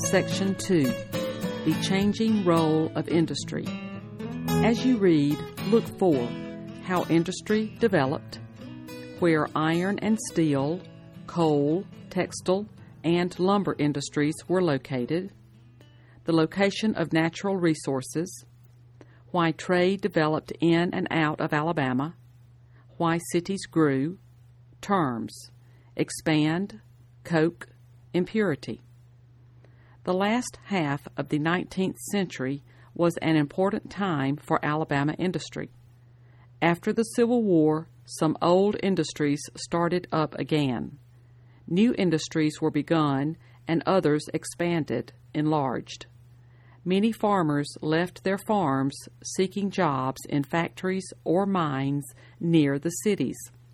Section 2, The Changing Role of Industry. As you read, look for how industry developed, where iron and steel, coal, textile, and lumber industries were located, the location of natural resources, why trade developed in and out of Alabama, why cities grew, terms, expand, coke, impurity. The last half of the 19th century was an important time for Alabama industry. After the Civil War, some old industries started up again. New industries were begun and others expanded, enlarged. Many farmers left their farms seeking jobs in factories or mines near the cities.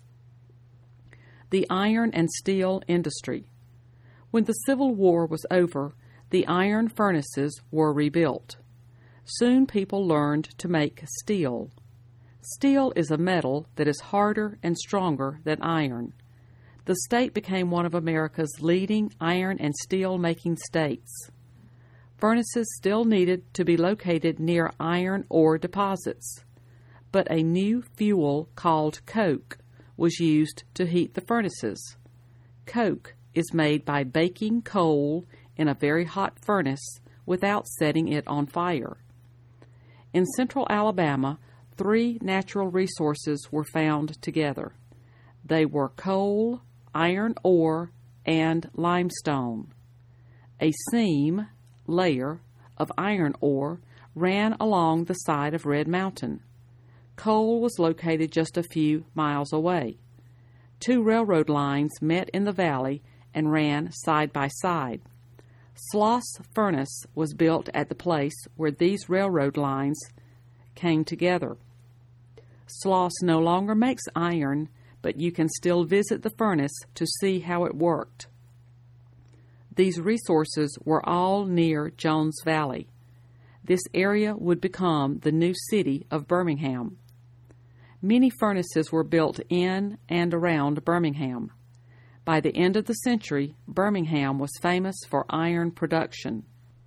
The iron and steel industry. When the Civil War was over, the iron furnaces were rebuilt. Soon people learned to make steel. Steel is a metal that is harder and stronger than iron. The state became one of America's leading iron and steel making states. Furnaces still needed to be located near iron ore deposits, but a new fuel called coke was used to heat the furnaces. Coke is made by baking coal in a very hot furnace without setting it on fire. In central Alabama, 3 natural resources were found together. They were coal, iron ore, and limestone. A seam, layer, of iron ore ran along the side of Red Mountain. Coal was located just a few miles away. 2 railroad lines met in the valley and ran side by side. Sloss Furnace was built at the place where these railroad lines came together. Sloss no longer makes iron, but you can still visit the furnace to see how it worked. These resources were all near Jones Valley. This area would become the new city of Birmingham. Many furnaces were built in and around Birmingham. By the end of the century, Birmingham was famous for iron production.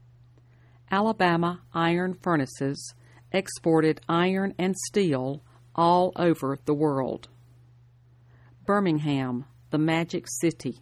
Alabama iron furnaces exported iron and steel all over the world. Birmingham, the Magic City.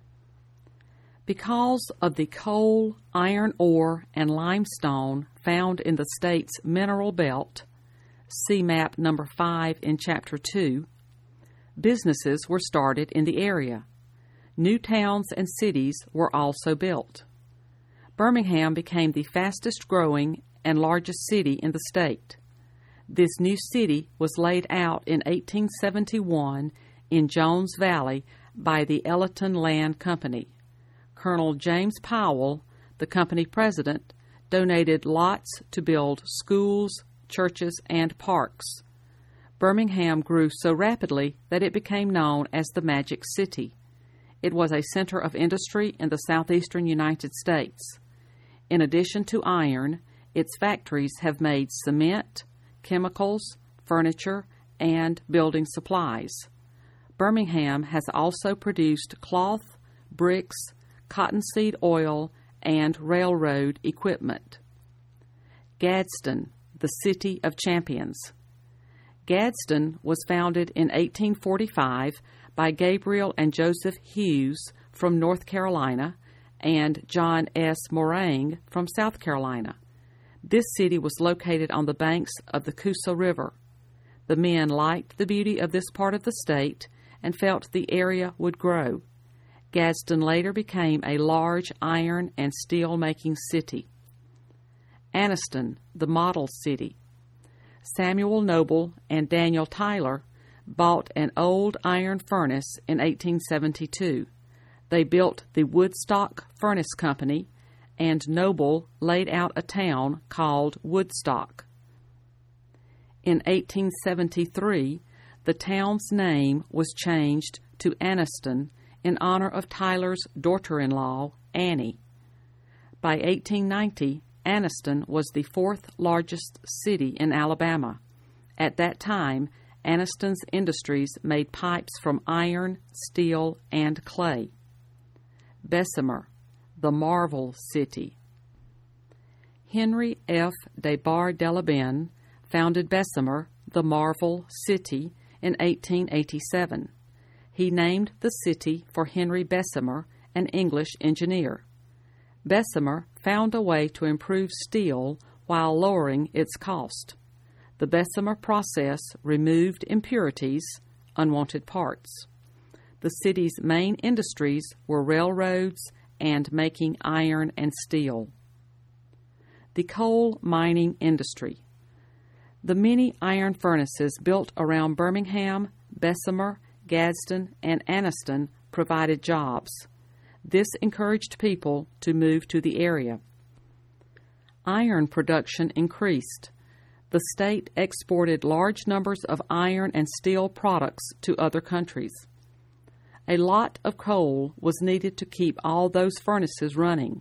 Because of the coal, iron ore, and limestone found in the state's mineral belt, see map number 5 in Chapter 2, businesses were started in the area. New towns and cities were also built. Birmingham became the fastest growing and largest city in the state. This new city was laid out in 1871 in Jones Valley by the Elleton Land Company. Colonel James Powell, the company president, donated lots to build schools, churches, and parks. Birmingham grew so rapidly that it became known as the Magic City. It was a center of industry in the southeastern United States. In addition to iron, its factories have made cement, chemicals, furniture, and building supplies. Birmingham has also produced cloth, bricks, cottonseed oil, and railroad equipment. Gadsden, the City of Champions. Gadsden was founded in 1845 by Gabriel and Joseph Hughes from North Carolina and John S. Morang from South Carolina. This city was located on the banks of the Coosa River. The men liked the beauty of this part of the state and felt the area would grow. Gadsden later became a large iron and steel-making city. Anniston, the model city. Samuel Noble and Daniel Tyler bought an old iron furnace in 1872. They built the Woodstock Furnace Company, and Noble laid out a town called Woodstock. In 1873, the town's name was changed to Anniston in honor of Tyler's daughter-in-law, Annie. By 1890, Anniston was the 4th largest city in Alabama. At that time, Anniston's industries made pipes from iron, steel, and clay. Bessemer, the Marvel City. Henry F. de Bar-Delabenne founded Bessemer, the Marvel City, in 1887. He named the city for Henry Bessemer, an English engineer. Bessemer found a way to improve steel while lowering its cost. The Bessemer process removed impurities, unwanted parts. The city's main industries were railroads and making iron and steel. The coal mining industry. The many iron furnaces built around Birmingham, Bessemer, Gadsden, and Anniston provided jobs. This encouraged people to move to the area. Iron production increased. The state exported large numbers of iron and steel products to other countries. A lot of coal was needed to keep all those furnaces running.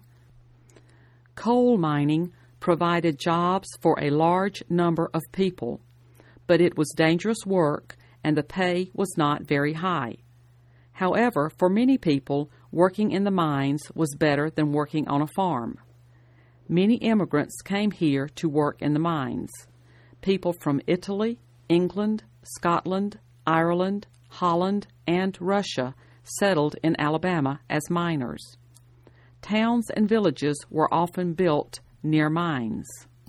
Coal mining provided jobs for a large number of people, but it was dangerous work and the pay was not very high. However, for many people, working in the mines was better than working on a farm. Many immigrants came here to work in the mines. People from Italy, England, Scotland, Ireland, Holland, and Russia settled in Alabama as miners. Towns and villages were often built near mines.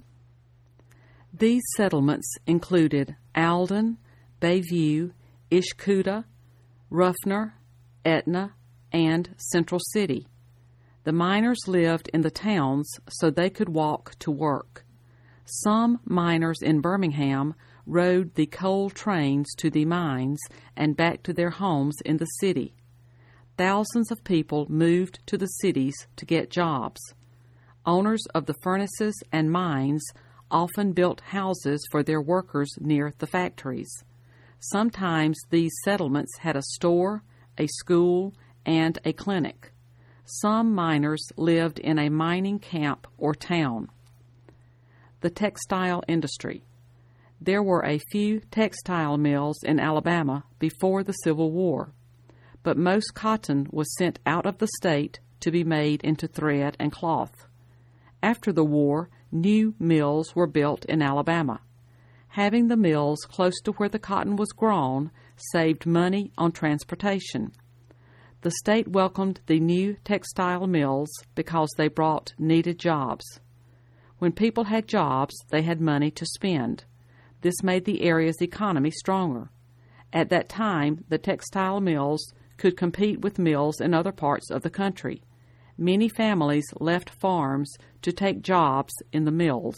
These settlements included Alden, Bayview, Ishkuta, Ruffner, Etna, and Central City. The miners lived in the towns so they could walk to work. Some miners in Birmingham rode the coal trains to the mines and back to their homes in the city. Thousands of people moved to the cities to get jobs. Owners of the furnaces and mines often built houses for their workers near the factories. Sometimes these settlements had a store, a school, and a clinic. Some miners lived in a mining camp or town. The textile industry. There were a few textile mills in Alabama before the Civil War, but most cotton was sent out of the state to be made into thread and cloth. After the war, new mills were built in Alabama. Having the mills close to where the cotton was grown saved money on transportation. The state welcomed the new textile mills because they brought needed jobs. When people had jobs, they had money to spend. This made the area's economy stronger. At that time, the textile mills could compete with mills in other parts of the country. Many families left farms to take jobs in the mills.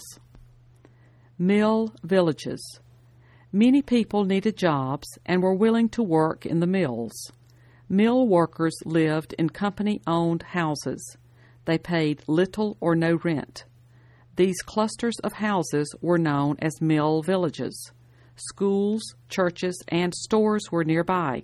Mill villages. Many people needed jobs and were willing to work in the mills. Mill workers lived in company-owned houses. They paid little or no rent. These clusters of houses were known as mill villages. Schools, churches, and stores were nearby.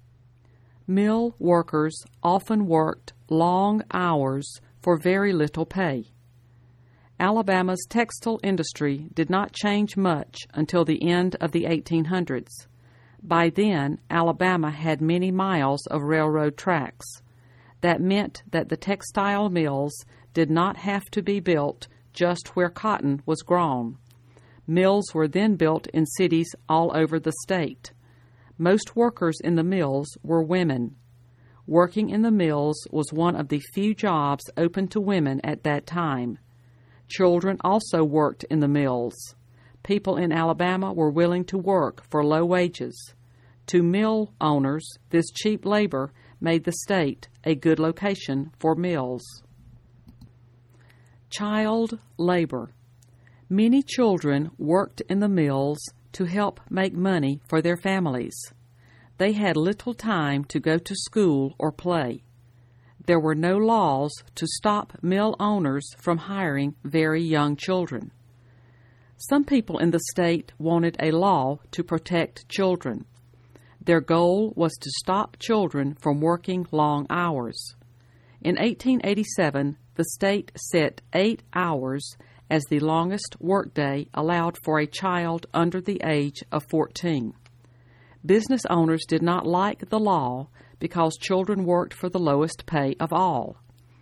Mill workers often worked long hours for very little pay. Alabama's textile industry did not change much until the end of the 1800s. By then, Alabama had many miles of railroad tracks. That meant that the textile mills did not have to be built just where cotton was grown. Mills were then built in cities all over the state. Most workers in the mills were women. Working in the mills was one of the few jobs open to women at that time. Children also worked in the mills. People in Alabama were willing to work for low wages. To mill owners, this cheap labor made the state a good location for mills. Child labor. Many children worked in the mills to help make money for their families. They had little time to go to school or play. There were no laws to stop mill owners from hiring very young children. Some people in the state wanted a law to protect children. Their goal was to stop children from working long hours. In 1887, the state set 8 hours as the longest workday allowed for a child under the age of 14. Business owners did not like the law because children worked for the lowest pay of all.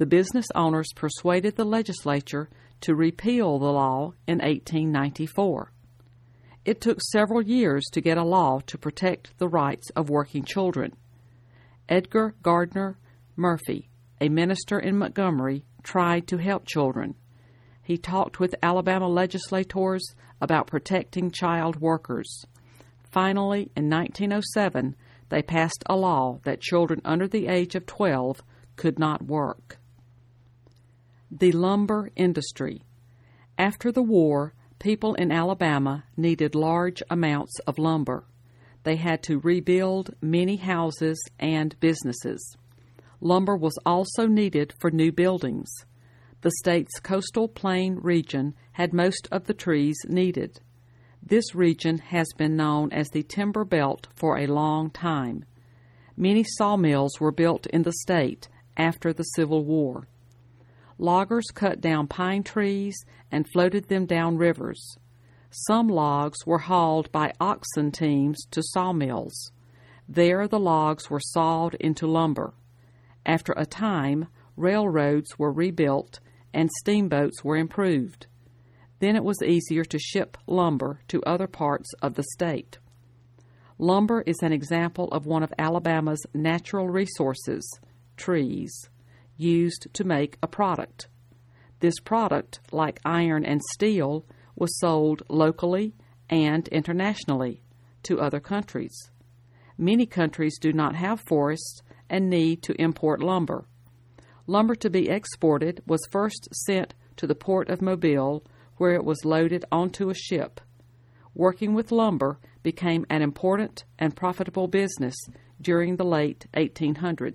the business owners persuaded the legislature to repeal the law in 1894. It took several years to get a law to protect the rights of working children. Edgar Gardner Murphy, a minister in Montgomery, tried to help children. He talked with Alabama legislators about protecting child workers. Finally, in 1907, they passed a law that children under the age of 12 could not work. The lumber industry. After the war, people in Alabama needed large amounts of lumber. They had to rebuild many houses and businesses. Lumber was also needed for new buildings. The state's coastal plain region had most of the trees needed. This region has been known as the Timber Belt for a long time. Many sawmills were built in the state after the Civil War. Loggers cut down pine trees and floated them down rivers. Some logs were hauled by oxen teams to sawmills. There the logs were sawed into lumber. After a time, railroads were rebuilt and steamboats were improved. Then it was easier to ship lumber to other parts of the state. Lumber is an example of one of Alabama's natural resources, trees, used to make a product. This product, like iron and steel, was sold locally and internationally to other countries. Many countries do not have forests and need to import lumber. Lumber to be exported was first sent to the port of Mobile, where it was loaded onto a ship. Working with lumber became an important and profitable business during the late 1800s.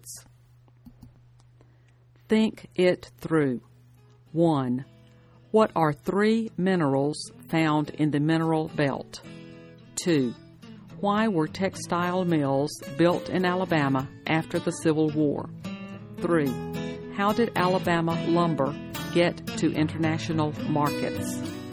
Think it through. 1. What are 3 minerals found in the mineral belt? 2. Why were textile mills built in Alabama after the Civil War? 3. How did Alabama lumber get to international markets?